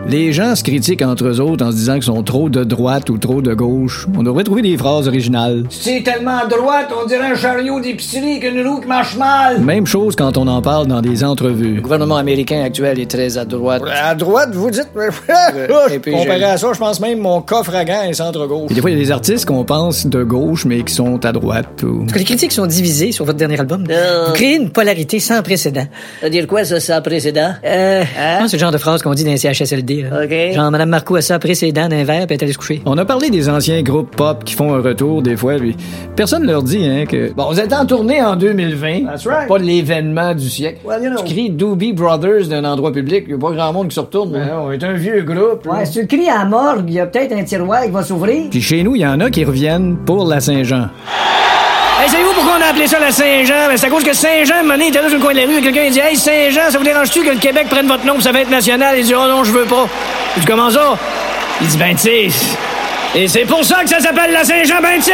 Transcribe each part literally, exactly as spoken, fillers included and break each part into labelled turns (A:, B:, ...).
A: Les gens se critiquent entre eux autres en se disant qu'ils sont trop de droite ou trop de gauche. On devrait trouver des phrases originales.
B: C'est tellement à droite, on dirait un chariot d'épicerie qu'une roue qui marche mal.
A: Même chose quand on en parle dans des entrevues.
C: Le gouvernement américain actuel est très à droite.
B: À droite, vous dites?
C: Et puis,
B: Comparé
C: je...
B: à ça, je pense même mon coffre à gants est centre-gauche.
A: Puis des fois, il y a des artistes qu'on pense de gauche, mais qui sont à droite. Ou...
C: Parce que les critiques sont divisées sur votre dernier album.
D: Euh...
C: Vous créez une polarité sans précédent.
D: Ça veut dire quoi, ça, sans précédent?
C: Euh...
D: Hein?
C: C'est le genre de phrase qu'on dit dans les C H S L D. Là.
D: OK.
C: Genre, Mme Marcoux a ça précédent d'un verre, puis elle est allée se coucher.
A: On a parlé des anciens groupes pop qui font un retour des fois, puis personne leur dit hein, que...
B: Bon, vous êtes en tournée en deux mille vingt.
D: That's right.
B: Pas l'événement du siècle.
D: Well, you know.
B: Tu cries Doobie Brothers d'un endroit public, il y a pas grand monde qui se retourne. Ben, on est un vieux groupe.
D: Ouais, si tu le cries à la morgue, il y a peut-être un tiroir qui va s'ouvrir.
A: Puis chez nous, il y en a qui reviennent pour la Saint-Jean.
C: Hey, savez-vous pourquoi on a appelé ça la Saint-Jean? Ben, c'est à cause que Saint-Jean, un moment donné, il était là sur le coin de la rue, et quelqu'un il dit « Hey, Saint-Jean, ça vous dérange-tu que le Québec prenne votre nom pour sa fête nationale? » Il dit « Oh non, je veux pas. » Il dit « Comment ça? » Il dit « Ben, tu sais, et c'est pour ça que ça s'appelle la Saint-Jean vingt-six! »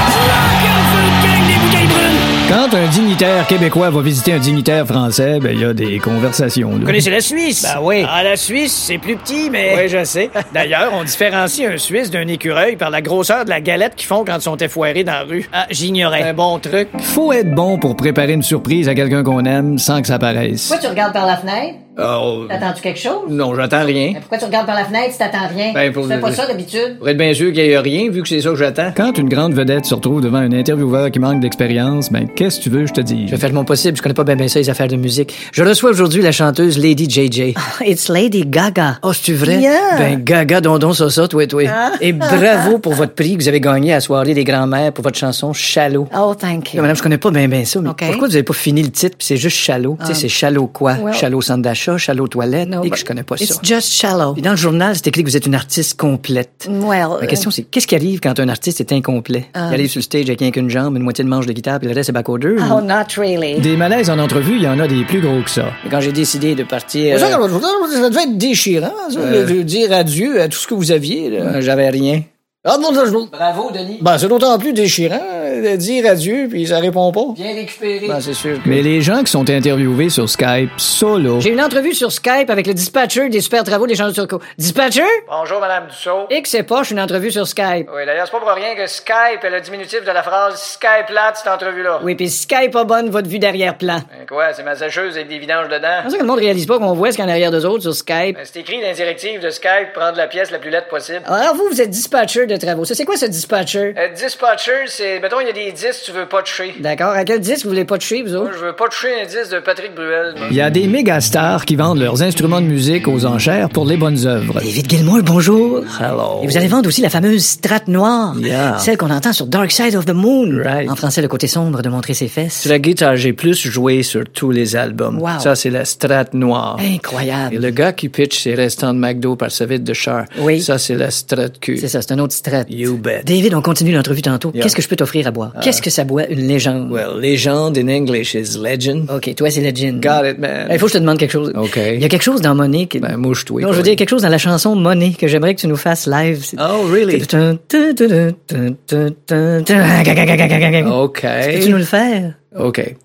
A: Quand un dignitaire québécois va visiter un dignitaire français, ben il y a des conversations. Là.
C: Vous connaissez la Suisse?
B: Ben oui.
C: Ah, la Suisse, c'est plus petit, mais...
B: Oui, je sais.
C: D'ailleurs, on différencie un Suisse d'un écureuil par la grosseur de la galette qu'ils font quand ils sont effoirés dans la rue. Ah, j'ignorais.
B: Un bon truc.
A: Faut être bon pour préparer une surprise à quelqu'un qu'on aime sans que ça paraisse.
D: Pourquoi tu regardes par la fenêtre?
B: Oh.
D: T'attends-tu quelque chose?
B: Non, j'attends rien.
D: Mais pourquoi tu regardes par la fenêtre si t'attends rien?
B: Ben, pour
D: tu fais
B: le-
D: pas ça d'habitude?
B: Pour être bien sûr qu'il y a rien, vu que c'est ça que j'attends.
A: Quand une grande vedette se retrouve devant un intervieweur qui manque d'expérience, ben qu'est-ce que tu veux que je te dise?
C: Je vais faire de mon possible, je connais pas bien bien ça, les affaires de musique. Je reçois aujourd'hui la chanteuse Lady J J.
D: It's Lady Gaga.
C: Oh, c'est-tu vrai?
D: Yeah.
C: Ben, gaga, dondon, ça, ça, toi, toi.
D: Ah.
C: Et bravo pour votre prix que vous avez gagné à la soirée des grands-mères pour votre chanson Shallow.
D: Oh, thank you.
C: Là, madame, je connais pas bien bien ça, mais
D: OK.
C: pourquoi vous avez pas fini le titre puis c'est juste Shallow? Tu sais, c'est Shallow quoi?
D: well-
C: Shallow centre d'achat, Shallow toilette,
D: No,
C: et que
D: but
C: je connais pas ça.
D: It's just shallow.
C: Puis dans le journal, c'est écrit que vous êtes une artiste complète.
D: Well,
C: La question, c'est qu'est-ce qui arrive quand un artiste est incomplet?
D: Ah.
C: Il arrive sur le stage avec rien qu'une jambe, une moitié de manche de guitare, puis le reste est back-order?
D: Oh,
C: ou-
D: not really.
A: Des malaises en entrevue, il y en a des plus gros que ça.
C: Mais quand j'ai décidé de partir...
B: Ça,
C: euh,
B: ça devait être déchirant, ça,
C: Euh.
B: de dire adieu à tout ce que vous aviez. Là.
C: euh, j'avais rien.
B: Ah non, non, non.
D: Bravo, Denis.
B: Ben, c'est d'autant plus déchirant de dire adieu, puis ça répond pas.
D: Bien récupéré.
B: Ben, c'est sûr que...
A: Mais les gens qui sont interviewés sur Skype, ça là,
C: J'ai une entrevue sur Skype avec le dispatcher des super travaux des changements turco. Dispatcher?
B: Bonjour, Madame Dussault.
C: Et que c'est poche une entrevue sur Skype.
B: Oui, d'ailleurs, c'est pas pour rien que Skype est le diminutif de la phrase Skype plate, cette entrevue-là.
C: Oui, puis Skype pas bonne, votre vue d'arrière-plan.
B: Ben, quoi, c'est ma sécheuse avec des vidanges dedans?
C: C'est ça que le monde réalise pas qu'on voit ce qu'il y a en arrière d'eux autres sur Skype.
B: Ben, c'est écrit dans les directives de Skype, prendre la pièce la plus laide possible.
C: Alors vous, vous êtes dispatcher de travaux. Ça, c'est quoi ce dispatcher?
B: Euh, dispatcher, c'est, mettons, il y a des disques, tu veux pas toucher.
C: D'accord. À quel disque vous voulez pas toucher, vous
B: Moi,
C: autres?
B: je veux pas toucher un disque de Patrick Bruel. moi.
A: il y a des méga stars qui vendent leurs instruments de musique aux enchères pour les bonnes œuvres.
C: David Gilmour, bonjour.
A: Hello.
C: Et vous allez vendre aussi la fameuse strate noire.
A: Yeah.
C: Celle qu'on entend sur Dark Side of the Moon.
A: Right.
C: En français, le côté sombre de montrer ses fesses.
A: Sur la guitare, j'ai plus joué sur tous les albums.
C: Wow.
A: Ça, c'est la Strat noire.
C: Incroyable.
A: Et le gars qui pitch ses restants de McDo par sa vide de char,
C: Oui.
A: ça, c'est la Strat Q.
C: C'est ça, c'est un autre strate.
A: You bet.
C: David, on continue l'entrevue tantôt.
A: Yeah.
C: Qu'est-ce que je peux t'offrir à boire? Qu'est-ce que ça boit, une légende?
A: Well, legend in English is legend.
C: OK, toi, c'est le gin.
A: Got it, man.
C: Il faut que je te demande quelque chose.
A: OK.
C: Il y a quelque chose dans Money qui...
A: Ben, mouche-toi.
C: non, je veux dire quelque chose dans la chanson Money que j'aimerais que tu nous fasses live. C'est-
A: Oh, really?
C: OK.
A: OK.
C: Peux-tu nous le faire?
A: OK.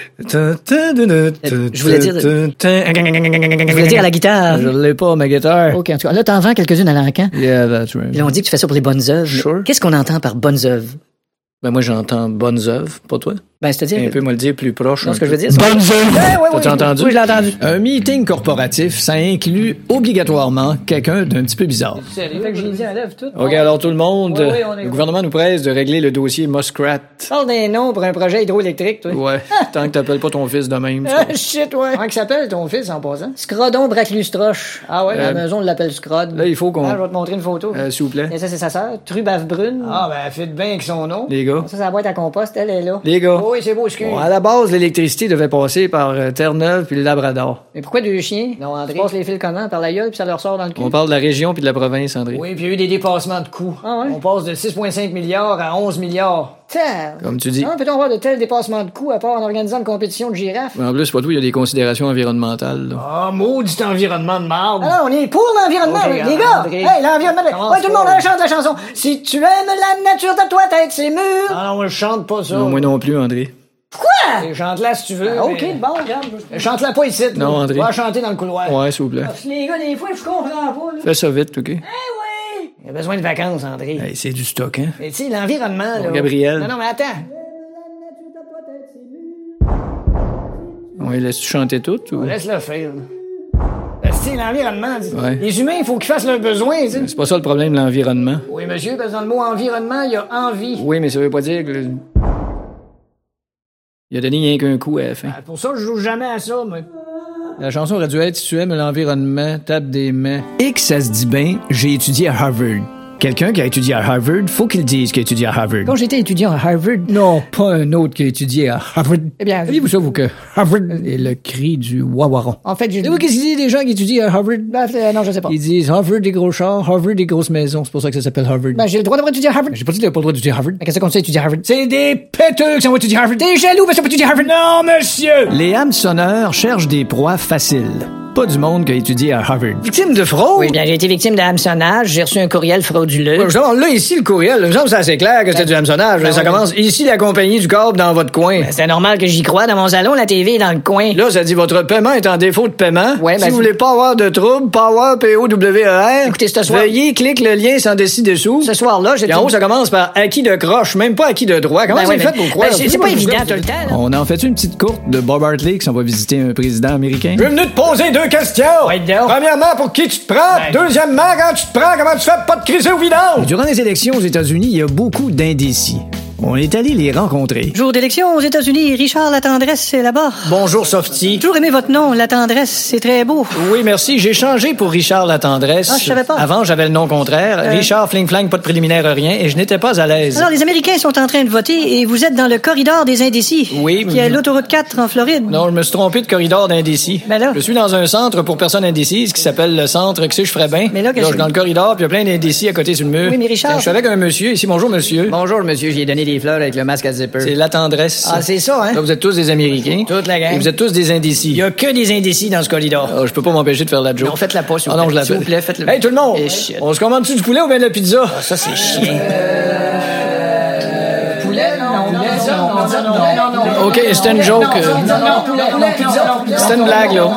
C: Je voulais dire... Je voulais dire à la guitare.
A: Je l'ai pas, ma guitare.
C: OK, en tout cas, là, t'en vends quelques-unes à l'encan.
A: Yeah, that's right.
C: Puis là, on dit que tu fais ça pour les bonnes œuvres.
A: Sure.
C: Qu'est-ce qu'on entend par bonnes œuvres?
A: Ben, moi, j'entends bonnes œuvres, pas toi.
C: Ben, c'est-à-dire...
A: Un peu, moi, le dire plus proche.
C: Non,
A: un
C: ce que je
A: peu.
C: veux dire, c'est...
A: Bonnes œuvres!
C: Ouais, ouais,
A: T'as-tu
C: oui.
A: entendu?
C: Oui, je l'ai entendu.
A: Un meeting corporatif, ça inclut obligatoirement quelqu'un d'un petit peu bizarre.
C: Sérieux? Fait que j'ai dit un lève tout.
A: OK, alors tout le monde,
C: Oui, oui, on est
A: le
C: bon.
A: gouvernement nous presse de régler le dossier Muskrat.
C: Parle des noms pour un projet hydroélectrique, toi.
A: Ouais, tant que t'appelles pas ton fils de même.
C: Ah, shit, ouais. Comment il s'appelle, ton fils, en passant? Scrodon Braclustroche. Ah ouais, à la
A: Euh,
C: maison, on l'appelle Scrod.
A: Là, il faut qu'on...
C: Ah, je vais te montrer une photo.
A: Euh, s'il vous plaît.
C: Et ça, c'est sa sœur, Trubave Brune.
B: Ah, ben, faites bien avec son nom.
A: Les gars.
C: Ça, c'est la boîte à compost, elle est là.
A: Les gars.
C: Oh, oui, c'est beau, excuse.
A: Bon, à la base, l'électricité devait passer par euh, Terre-Neuve puis le Labrador.
C: Mais pourquoi deux chiens? Non, André. Ils passent les fils comment? Par la gueule, puis ça leur sort dans le cul?
A: On parle de la région puis de la province, André.
B: Oui, puis il y a eu des dépassements de coûts.
C: Ah ouais?
B: On passe de six virgule cinq milliards à onze milliards.
C: Tiens.
A: Comme tu dis.
C: Hein, peut-on avoir de tels dépassements de coûts à part en organisant une compétition de girafes?
A: En plus, pas tout, il y a des considérations environnementales. là.
B: Ah, maudit environnement de marde.
C: Alors, on est pour l'environnement,
B: Ok,
C: les gars!
B: André.
C: Hey, l'environnement!
B: Commence
C: Ouais, tout le monde,
B: pas.
C: on chante la chanson. Si tu aimes la nature de toi, tête, c'est mûr.
B: Ah non, moi, je chante pas ça.
A: Non, moi non plus, André.
C: Quoi? Chante-la si tu veux.
B: Ah, OK,
C: mais...
B: bon, regarde.
C: Chante-la pas ici.
A: Non, André.
C: Va chanter dans le couloir.
A: Ouais, s'il vous plaît.
B: Parce que les gars, des fois, je comprends pas, là.
A: Fais ça vite, OK?
B: Eh oui!
C: Il a besoin de vacances, André.
A: Hey, c'est du stock, hein?
C: Mais tu sais, l'environnement, là...
A: Gabriel.
C: Non, non, mais attends.
A: Ouais, laisse-tu chanter tout, ou?
C: Laisse-le faire. Tu sais, l'environnement...
A: Ouais.
C: Les humains, il faut qu'ils fassent leurs besoins, tu sais.
A: C'est pas ça le problème, l'environnement.
C: Oui, monsieur, parce que dans le mot environnement, il y a envie.
A: Oui, mais ça veut pas dire que... Il a donné rien qu'un coup à la fin.
C: Ah, pour ça, je joue jamais à ça, moi.
A: La chanson aurait dû être « Si tu aimes l'environnement, tape des mains ». Et que ça se dit bien, j'ai étudié à Harvard. Quelqu'un qui a étudié à Harvard, faut qu'il dise qu'il a étudié à Harvard.
B: Quand j'étais étudiant à Harvard...
A: Non, pas un autre qui a étudié à Harvard.
B: Eh bien...
A: Saviez-vous ça, vous, que Harvard est le cri du wawaron?
B: En fait, j'ai...
A: Savez-vous qu'est-ce qu'ils disent des gens qui étudient à Harvard?
B: Ben, euh, non, je sais pas.
A: Ils disent Harvard des gros chars, Harvard des grosses maisons. C'est pour ça que ça s'appelle Harvard.
B: Ben, j'ai le droit d'avoir étudié à Harvard.
A: J'ai pas dit qu'il avait pas le droit d'étudier à Harvard.
B: Mais qu'est-ce qu'on sait étudier à Harvard?
A: C'est des péteux qui ont étudié à Harvard.
B: T'es jaloux parce qu'on peut étudier à Harvard?
A: Non, monsieur! Les hameçonneurs cherchent des proies faciles. Pas du monde qui a étudié à Harvard. Victime de fraude?
B: Oui, bien, j'ai été victime de hameçonnage. J'ai reçu un courriel frauduleux.
A: Ouais, justement, là, ici, le courriel, il me semble que c'est assez clair que c'était du hameçonnage.
B: Ben
A: ça
B: oui.
A: commence ici, la compagnie du câble dans votre coin.
B: Ben, c'est normal que j'y croie. Dans mon salon, la T V est dans le coin.
A: Là, ça dit votre paiement est en défaut de paiement.
B: Ouais,
A: si
B: ben,
A: vous voulez pas avoir de trouble, Power, P O W E R.
B: Écoutez, ce soir-
A: Veuillez cliquer le lien sans dessus-dessous.
B: Ce soir-là, j'ai...
A: Et en haut, ça commence par acquis de croche, même pas acquis de droit. Comment
B: Ben
A: c'est
B: oui,
A: fait
B: ben-
A: pour croire?
B: ben, c'est- c'est pas évident, tout le temps, là.
A: On en fait une petite courte de Bob Hartley qui s'en va visiter un président américain.
C: Je suis venu te poser deux questions.
B: Ouais, donc.
C: Premièrement, pour qui tu te prends?
B: Ben.
C: Deuxièmement, quand tu te prends, comment tu fais pour pas te criser au vidange?
A: Durant les élections aux États-Unis, il y a beaucoup d'indécis. On est allé les rencontrer.
B: Jour d'élection aux États-Unis, Richard Latendresse est là-bas.
A: Bonjour, Softy.
B: Toujours aimé votre nom, Latendresse, c'est très beau.
A: Oui, merci. J'ai changé pour Richard Latendresse.
B: Ah, je savais pas.
A: Avant, j'avais le nom contraire.
B: Euh.
A: Richard Fling-Flang, pas de préliminaire, rien. Et je n'étais pas à l'aise.
B: Alors, les Américains sont en train de voter et vous êtes dans le corridor des indécis.
A: Oui,
B: Qui est
A: mais-
B: l'autoroute quatre en Floride.
A: Non, je me suis trompé de corridor d'indécis.
B: Ben là.
A: Je suis dans un centre pour personnes indécises qui s'appelle le centre que je ferais bien.
B: Mais là, qu'est-ce
A: je suis
B: que-
A: dans le corridor, puis il y a plein d'indécis à côté sur le mur.
B: Oui, mais Richard-
A: Tiens, je suis avec un monsieur ici. Bonjour, monsieur.
C: Bonjour, monsieur, j'ai donné des fleurs avec le masque à zipper.
A: C'est la tendresse.
C: Ah, c'est ça, hein?
A: Là, vous êtes tous des Américains.
C: Toute la gang.
A: Et vous êtes tous des indécis.
C: Il y a que des indécis dans ce corridor.
A: Ah, je peux pas m'empêcher de faire la joke.
C: Non, faites-la pas, s'il vous
A: Ah non,
C: plaît.
A: je la
C: S'il
A: fais.
C: vous plaît, faites-le.
A: Hey, tout le monde!
C: Eh, shit.
A: On se commande-tu du poulet ou bien de la pizza?
C: Ah, ça, c'est chiant.
B: Poulet, non, pizza, non, pizza, non, non, non.
A: OK, c'était une joke. euh. C'était une blague, là.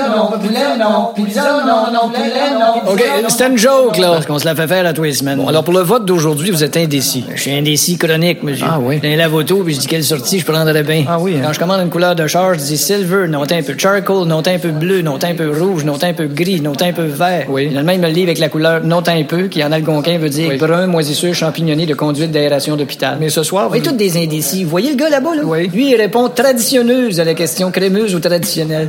A: OK, c'était une joke, là.
C: Parce qu'on se la fait faire à tous les semaines.
A: Bon, alors pour le vote d'aujourd'hui, vous êtes indécis.
C: Je suis indécis chronique, monsieur.
A: Ah oui?
C: J'ai un lave-auto, puis je dis quelle sortie je prendrais bien.
A: Ah oui, hein?
C: Quand je commande une couleur de charge, je dis silver, non un peu charcoal, non un peu bleu, non un peu rouge, non un peu gris, non un peu vert.
A: Oui.
C: Finalement, il me le lit avec la couleur non un peu, qui en algonquin veut dire
A: Oui.
C: brun, moisissure, champignoné de conduite d'aération d'hôpital.
A: Mais ce soir,
C: Vous voyez
A: vous-
C: tous des indécis. Vous voyez le gars là-bas, là?
A: Oui.
C: Lui, il répond traditionneuse à la question crémeuse ou traditionnelle.